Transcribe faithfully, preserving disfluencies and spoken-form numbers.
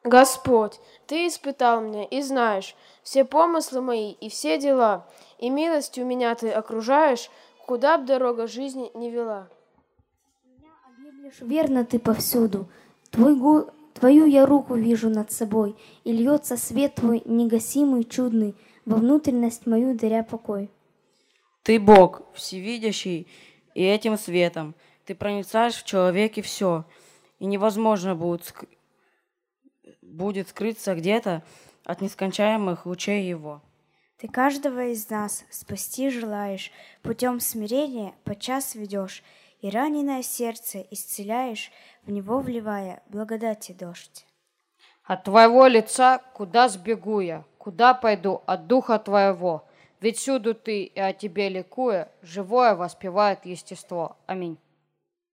Господь, Ты испытал меня и знаешь все помыслы мои и все дела, и милостью меня Ты окружаешь, куда б дорога жизни не вела. Меня объемлешь верно Ты повсюду, Твой гу- Твою я руку вижу над собой, и льется свет Твой негасимый, чудный, во внутренность мою даря покой. Ты Бог, всевидящий, и этим светом ты проницаешь в человеке все, и невозможно будет, ск- будет скрыться где-то от нескончаемых лучей его. Ты каждого из нас спасти желаешь, путем смирения подчас ведешь, и раненое сердце исцеляешь, в него вливая благодати дождь. От твоего лица куда сбегу я, куда пойду от духа твоего? Ведь всюду ты, и о тебе ликуя, живое воспевает естество. Аминь.